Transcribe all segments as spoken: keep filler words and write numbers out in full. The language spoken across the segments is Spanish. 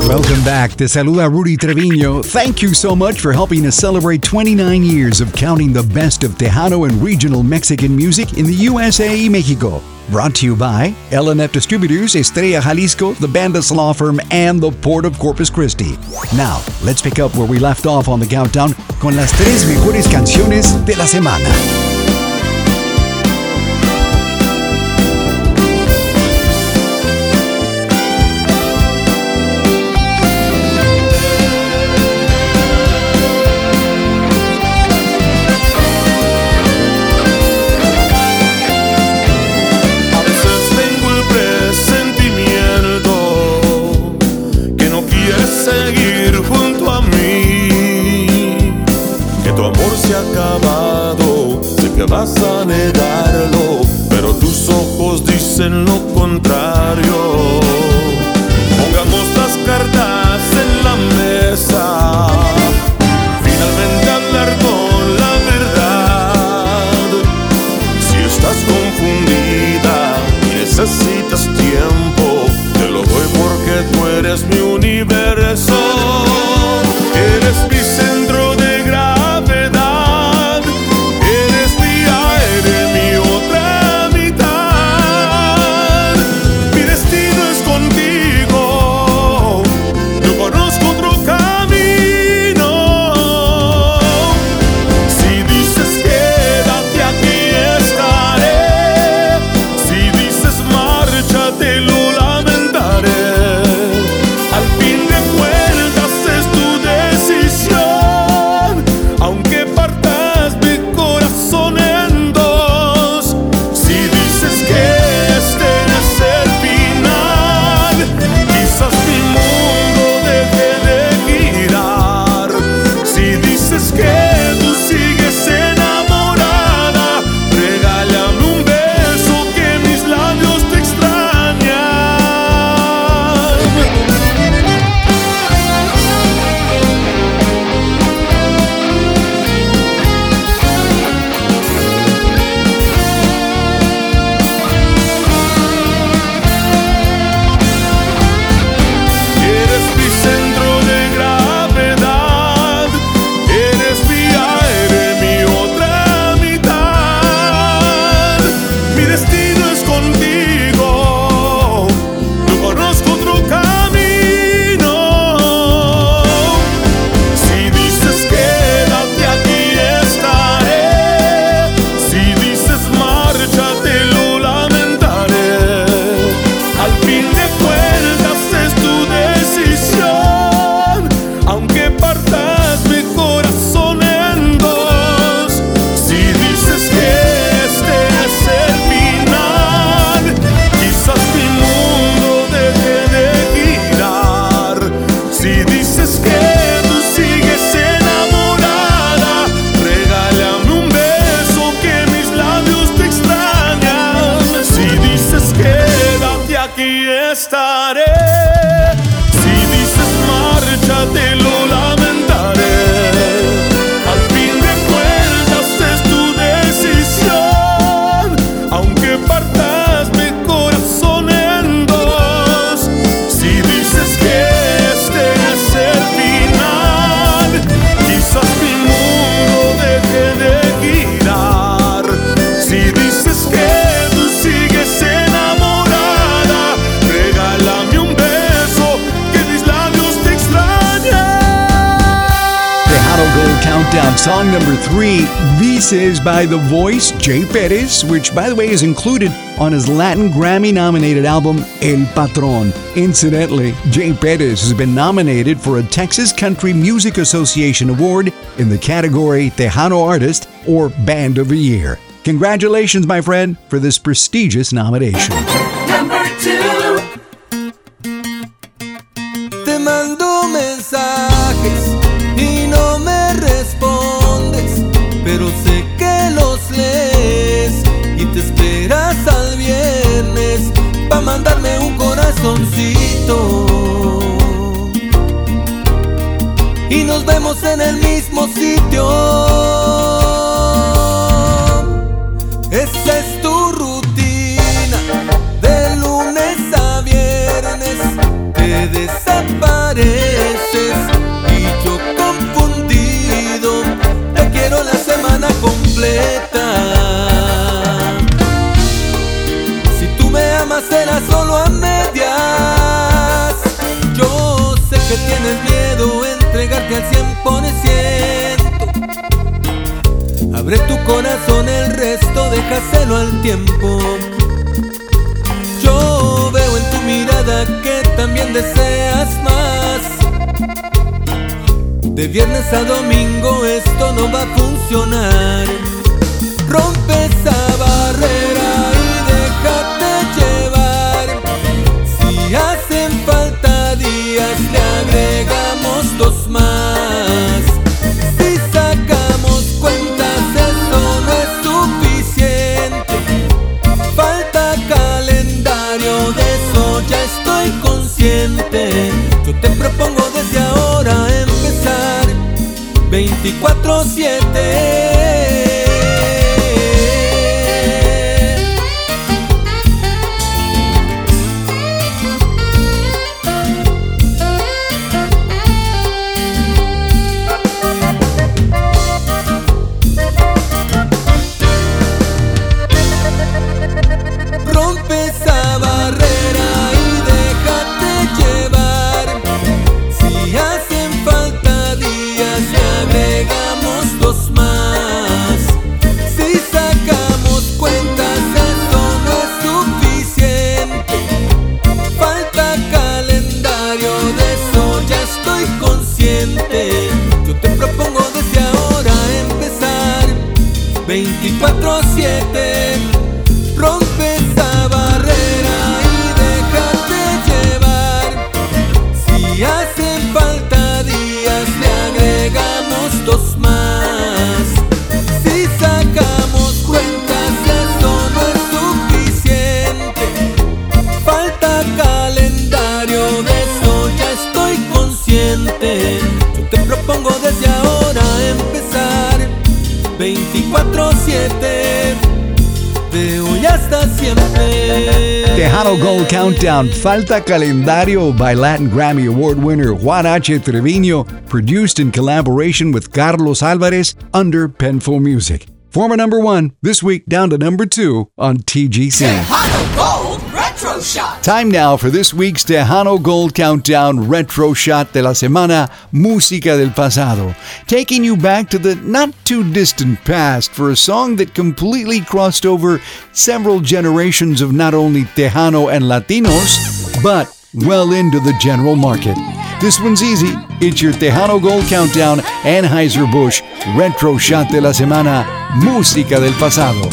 Welcome back. Te saluda Rudy Treviño. Thank you so much for helping us celebrate twenty-nine years of counting the best of Tejano and regional Mexican music in the U S A y Mexico. Brought to you by L N F Distributors, Estrella Jalisco, the Bandas Law Firm, and the Port of Corpus Christi. Now, let's pick up where we left off on the countdown con las tres mejores canciones de la semana. Acabado, sé que vas a negarlo, pero tus ojos dicen lo contrario. Pongamos las cartas en la mesa, finalmente hablar con la verdad. Si estás confundida y necesitas tiempo, te lo doy porque tú eres mi universo. Eres mi centro de gravedad, eres mi aire, mi otra mitad. Mi destino es contigo, no conozco otro camino. Si dices quédate, aquí estaré. Si dices márchate, lo lamentaré. Al fin de cuentas es tu decisión, aunque partas mi corazón en dos. Si dices que este es el final, quizás mi mundo deje de girar. Si dices que tú sigues enamorada, regálame un beso que mis labios te extrañan. Eres mi centro de gravedad, eres mi aire, mi otra mitad. Mi destino es contigo, no conozco otro camino. Si dices quédate, aquí estaré. Si dices márchate, lo lamentaré. Al fin de cuentas es tu decisión, aunque partas mi corazón en dos. Si dices que este es el final, quizás mi mundo deje de girar. Si dices que tú sigues enamorada, regálame un beso que mis labios te extrañan. Si dices quédate, aquí estaré. Si dices márchate, lo lamentaré. Al fin de cuentas es tu decisión, aunque partas mi corazón en dos. Si dices que este es el final, quizás mi mundo deje de girar. Si dices que tú sigues enamorada, regálame un beso que mis labios te extrañan. Tejano Gold Countdown, song number three. This is by the voice Jay Perez, which, by the way, is included on his Latin Grammy-nominated album El Patrón. Incidentally, Jay Perez has been nominated for a Texas Country Music Association award in the category Tejano Artist or Band of the Year. Congratulations, my friend, for this prestigious nomination. Number two. Te mando mensajes y no me respondes, pero sé que los lees y te esperas al viernes pa' mandarme un corazoncito. Y nos vemos en el mismo sitio. Esa es tu rutina, de lunes a viernes te desapareces. desapareces y yo confundido te quiero la semana completa. Si tú me amas será solo a medias. Yo sé que tienes miedo a entregarte al cien por ciento. Abre tu corazón, el resto déjaselo al tiempo. Yo veo en tu mirada que también deseas más. De viernes a domingo esto no va a funcionar. Rompe esa barrera y déjate llevar. Si hacen falta días le agregamos dos más. Si sacamos cuentas eso no es suficiente. Falta calendario, de eso ya estoy consciente. Yo te propongo desde ahora empezar veinticuatro siete. Yo te propongo desde ahora empezar veinticuatro siete. Rompe esa barrera y déjate llevar. Si hacen falta días le agregamos dos más. Si sacamos cuentas eso no es suficiente. Falta calendario, de eso ya estoy consciente. Te propongo desde ahora empezar veinticuatro siete, de hoy hasta siempre. Tejano Gold Countdown, Falta Calendario by Latin Grammy Award winner Juan H. Treviño, produced in collaboration with Carlos Alvarez under Penful Music. Former number one, this week down to number two on T G C. Tejano Gold Retro Shot. Time now for this week's Tejano Gold Countdown Retro Shot de la Semana, Música del Pasado, taking you back to the not-too-distant past for a song that completely crossed over several generations of not only Tejano and Latinos, but well into the general market. This one's easy. It's your Tejano Gold Countdown Anheuser-Busch Retro Shot de la Semana, Música del Pasado.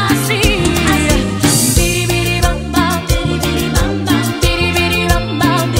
Bam bam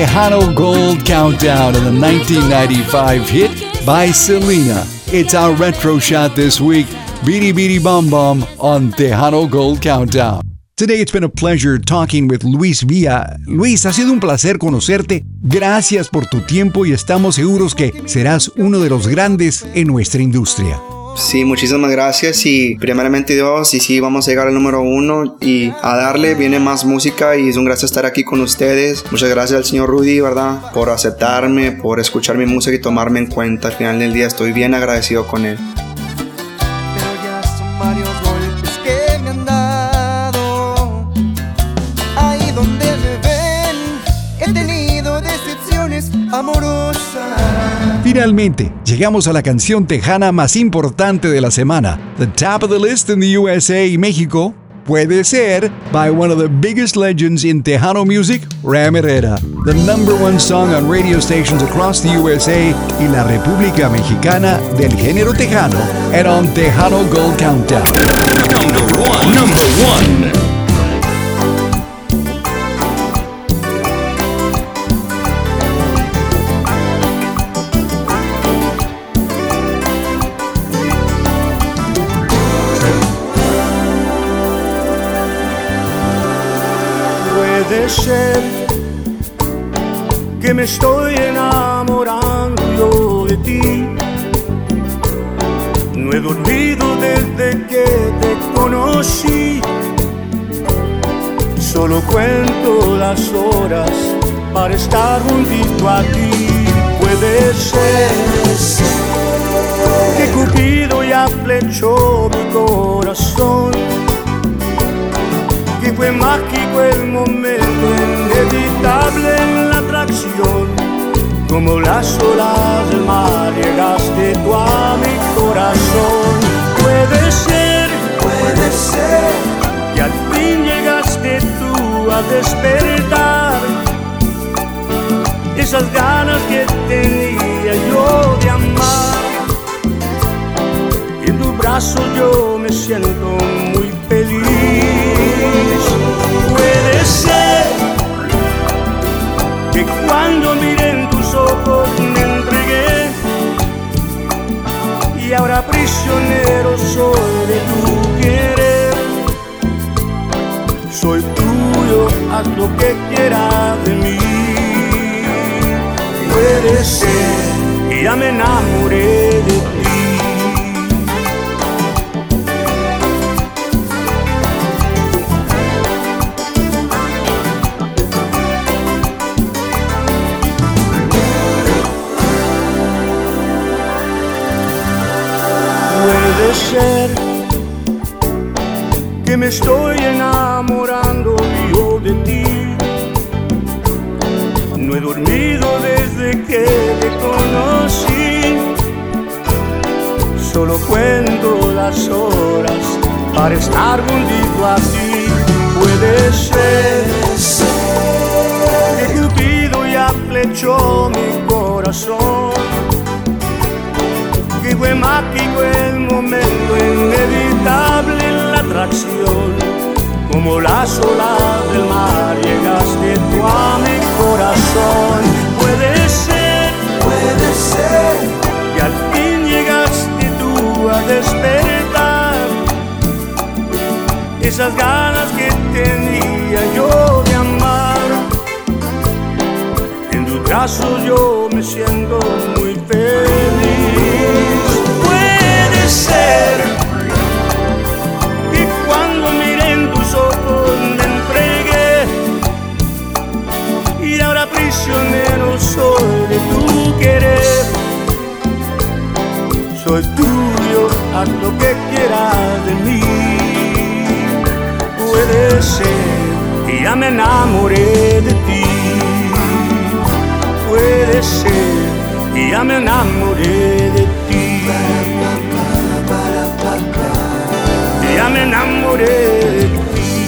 Tejano Gold Countdown and the nineteen ninety-five hit by Selena. It's our retro shot this week. Bidi Bidi Bom Bom on Tejano Gold Countdown. Today it's been a pleasure talking with Luis Villa. Luis, ha sido un placer conocerte. Gracias por tu tiempo y estamos seguros que serás uno de los grandes en nuestra industria. Sí, muchísimas gracias y primeramente Dios, y sí, vamos a llegar al número uno y a darle, viene más música y es un gracias estar aquí con ustedes. Muchas gracias al señor Rudy, ¿verdad? Por aceptarme, por escuchar mi música y tomarme en cuenta. Al final del día estoy bien agradecido con él. Pero ya son varios golpes que me han dado. Ahí donde me ven, he tenido decepciones amorosas. Finalmente, llegamos a la canción tejana más importante de la semana. The top of the list in the U S A y México puede ser by one of the biggest legends in Tejano music, Ram Herrera. The number one song on radio stations across the U S A y la República Mexicana del género tejano, and on Tejano Gold Countdown. Number one. Number one. Puede ser que me estoy enamorando yo de ti. No he dormido desde que te conocí. Solo cuento las horas para estar juntito a ti. Puede ser que Cupido ya flechó mi corazón, que fue mágico el momento, inevitable en la atracción. Como las olas del mar llegaste tú a mi corazón. Puede ser, puede ser que al fin llegaste tú a despertar esas ganas que tenía yo de amar. En tus brazos yo me siento muy feliz. Puede ser que cuando miré en tus ojos me entregué y ahora prisionero soy de tu querer. Soy tuyo, haz lo que quieras de mí. Puede ser que ya me enamoré de ti. Puede ser que me estoy enamorando yo de ti. No he dormido desde que te conocí. Solo cuento las horas para estar junto a ti. Puede ser que Cupido ya flechó mi corazón, que fue mágico el momento, inevitable en la atracción. Como las olas del mar llegaste tú a mi corazón. Puede ser, puede ser que al fin llegaste tú a despertar esas ganas que tenía yo de amar. En tus brazos yo me siento muy feliz. Puede ser que cuando miré en tus ojos me entregué y ahora prisionero soy de tu querer. Soy tuyo, haz lo que quieras de mí. Puede ser que ya me enamoré de ti. Puede ser que ya me enamoré de ti. Ya me enamoré de ti.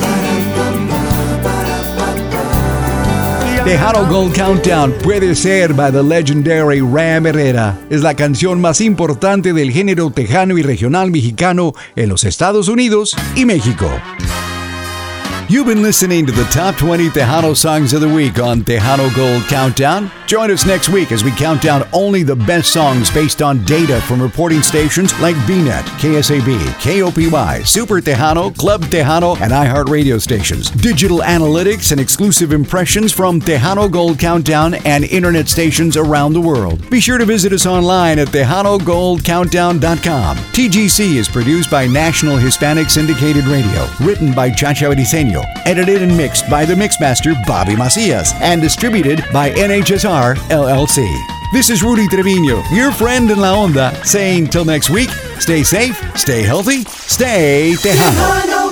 Tejano Gold Countdown puede ser by the legendary Ram Herrera. Es la canción más importante del género tejano y regional mexicano en los Estados Unidos y México. You've been listening to the top twenty Tejano songs of the week on Tejano Gold Countdown. Join us next week as we count down only the best songs based on data from reporting stations like B Net, K S A B, K O P Y, Super Tejano, Club Tejano, and iHeartRadio stations. Digital analytics and exclusive impressions from Tejano Gold Countdown and internet stations around the world. Be sure to visit us online at tejano gold countdown dot com. T G C is produced by National Hispanic Syndicated Radio, written by Chacha Briseño, edited and mixed by the Mixmaster Bobby Macias, and distributed by N H S R L L C. This is Rudy Trevino, your friend in La Onda, saying till next week, stay safe, stay healthy, stay Tejano.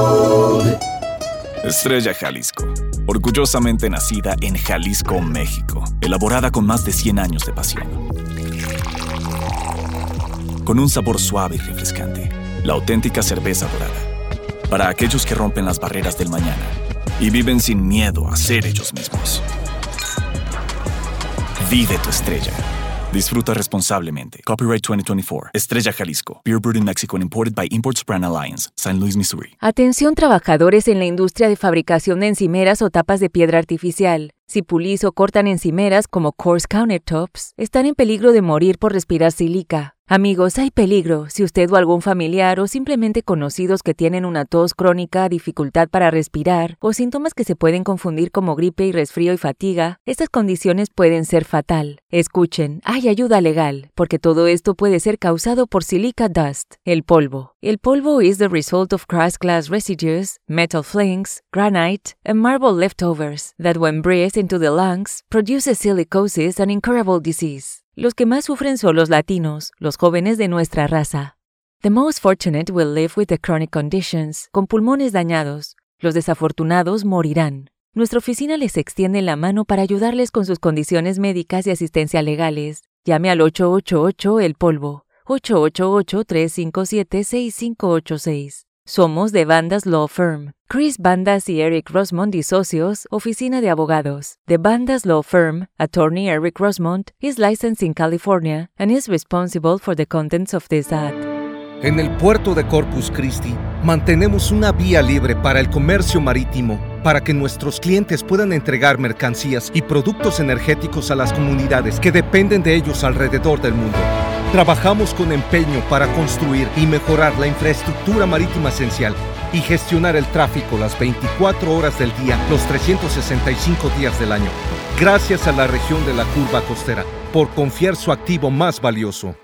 Estrella Jalisco, orgullosamente nacida en Jalisco, México, elaborada con más de cien años de pasión. Con un sabor suave y refrescante, la auténtica cerveza dorada. Para aquellos que rompen las barreras del mañana y viven sin miedo a ser ellos mismos. Vive tu estrella. Disfruta responsablemente. Copyright twenty twenty-four. Estrella Jalisco. Beer brewed in Mexico and imported by Imports Brand Alliance. Saint Louis, Missouri. Atención trabajadores en la industria de fabricación de encimeras o tapas de piedra artificial. Si pulís o cortan encimeras como coarse countertops, están en peligro de morir por respirar sílica. Amigos, hay peligro si usted o algún familiar o simplemente conocidos que tienen una tos crónica, dificultad para respirar o síntomas que se pueden confundir como gripe y resfrío y fatiga, estas condiciones pueden ser fatal. Escuchen, hay ayuda legal, porque todo esto puede ser causado por silica dust, el polvo. El polvo is the result of crushed glass residues, metal flakes, granite, and marble leftovers that when breathed into the lungs produces silicosis and incurable disease. Los que más sufren son los latinos, los jóvenes de nuestra raza. The most fortunate will live with the chronic conditions, con pulmones dañados. Los desafortunados morirán. Nuestra oficina les extiende la mano para ayudarles con sus condiciones médicas y asistencia legales. Llame al ocho ocho ocho El Polvo, ocho ocho ocho, tres cinco siete, seis cinco ocho seis. Somos de Bandas Law Firm. Chris Bandas y Eric Rosemont y Socios, Oficina de Abogados. The Bandas Law Firm, Attorney Eric Rosemont, is licensed in California and is responsible for the contents of this ad. En el puerto de Corpus Christi, mantenemos una vía libre para el comercio marítimo, para que nuestros clientes puedan entregar mercancías y productos energéticos a las comunidades que dependen de ellos alrededor del mundo. Trabajamos con empeño para construir y mejorar la infraestructura marítima esencial y gestionar el tráfico las veinticuatro horas del día, los trescientos sesenta y cinco días del año. Gracias a la región de la Curva Costera por confiar su activo más valioso.